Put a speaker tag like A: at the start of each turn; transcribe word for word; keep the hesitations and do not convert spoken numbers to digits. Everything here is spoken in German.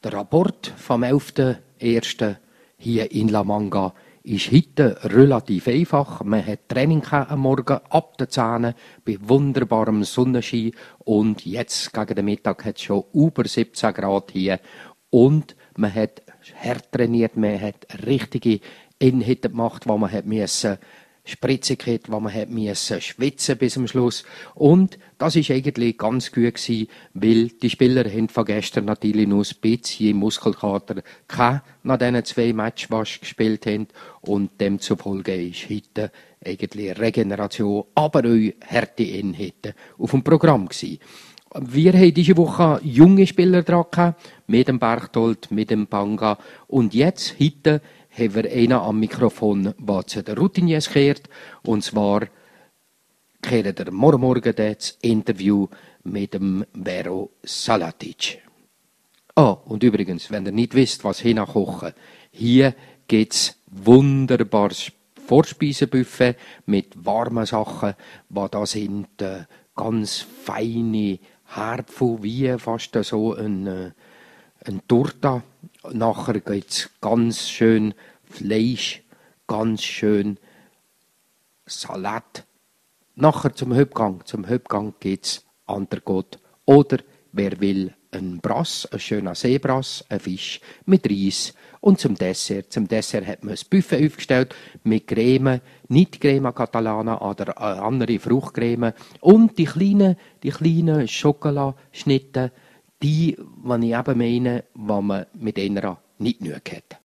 A: Der Rapport vom elften ersten hier in La Manga ist heute relativ einfach. Man hat Training am Morgen ab den zehn bei wunderbarem Sonnenschein und jetzt gegen den Mittag hat es schon über siebzehn Grad hier und man hat hart trainiert, man hat richtige Inhalte gemacht, wo man hat müssen Spritzen gehabt, wo man hat müssen schwitzen bis zum Schluss. Und das ist eigentlich ganz gut gewesen, weil die Spieler haben von gestern natürlich nur ein bisschen Muskelkater gehabt, nach diesen zwei Matches, die sie gespielt haben. Und demzufolge ist heute eigentlich Regeneration, aber auch harte Inhalte auf dem Programm gewesen. Wir haben diese Woche junge Spieler dran gehabt, mit dem Berchtold, mit dem Panga. Und jetzt, heute, haben wir einen am Mikrofon, der zu den Routiniers kehrt. Und zwar kehrt er morgen Morgen das Interview mit dem Vero Salatic. Ah, und übrigens, wenn ihr nicht wisst, was hier kochen, hier gibt es wunderbares Vorspeisenbuffet mit warmen Sachen, die da sind, äh, ganz feine Herdpfui, wie fast so ein, äh, ein Torta. Nachher gibt es ganz schön Fleisch, ganz schön Salat. Nachher zum Hauptgang. Zum Hauptgang gibt es Entrecote. Oder, wer will, ein Brass, ein schöner Seebrass, ein Fisch mit Reis. Und zum Dessert. Zum Dessert hat man ein Buffet aufgestellt mit Creme, nicht Crema Catalana, oder andere Fruchtcreme. Und die kleinen, die kleinen Schokoladenschnitte, die, die ich eben meine, die man mit einer nicht genug hat.